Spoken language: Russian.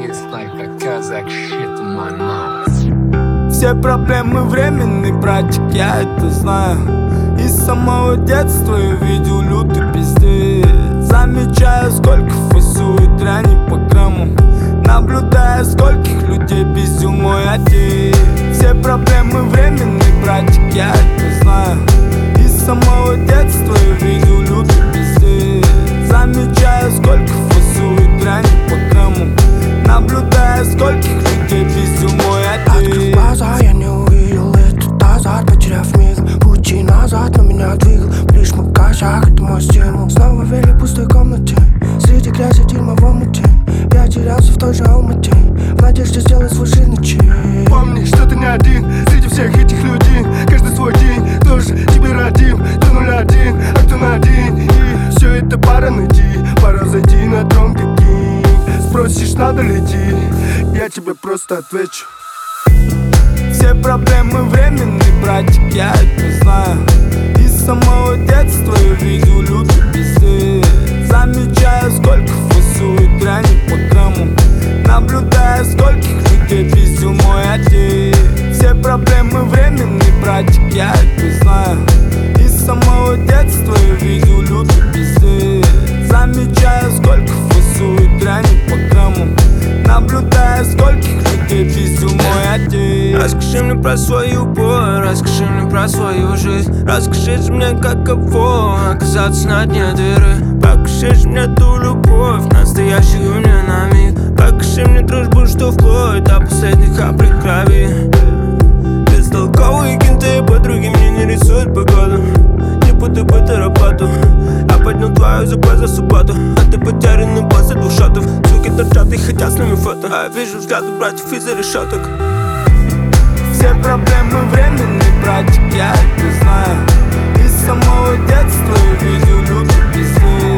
Tastes like a Kazakh shit in my mouth. Все проблемы временный, братик, я это знаю. И с самого детства я видел лютый пиздец. Замечаю, сколько фасует дряни по грамму. Наблюдая, скольких людей пиздил мой отец. Все проблемы временный, братик, я это знаю. И с самого детства я видел лютый пиздец. Замечаю, сколько фасует дряни по грамму. Наблюдая, скольких людей пиздил мой отец. Открыв глаза, я не увидел этот азарт, потеряв миг. Пути назад, но меня двигал лишь мой косяк, это мой стимул. Снова вели в пустой комнате, среди грязи дерьма в омуте. Я терялся в той же Алмате, в надежде сделать свой жирный чек. Помни, что ты не один среди всех этих людей. Каждый свой день тоже тебе родим. Кто 0-1, а кто на 1. И все это пора найти, пора зайти на трон какие. Спросишь, надо ли идти, я тебе просто отвечу. Все проблемы временные, братик, я это знаю. И с самого детства я видел лютый пиздец. Замечаю, сколько фасует дряни по грамму. Наблюдая, скольких людей пиздил мой отец. Все проблемы временные, братик, я это знаю. И с самого детства я видел лютый пиздец. Замечаю, сколько фасует дряни по грамму. Наблюдая, скольких людей пиздил мой отец. Расскажи мне про свою боль, расскажи мне про свою жизнь. Расскажи же мне, каково оказаться на дне дыры. Покажи же мне ту любовь, настоящую мне на миг. Покажи мне дружбу, что вплоть до последних капли крови. Бестолковые кенты, подруги мне не рисуют погоду. Не путай быт и работу, а поднял твою ЗП за субботу. А ты потерянный после 2 шотов. Суки торчат и хотят с нами фото, а я вижу взгляды братьев из-за решеток. Все проблемы временные, братик, я это знаю. И с самого детства я видел лютый пиздец.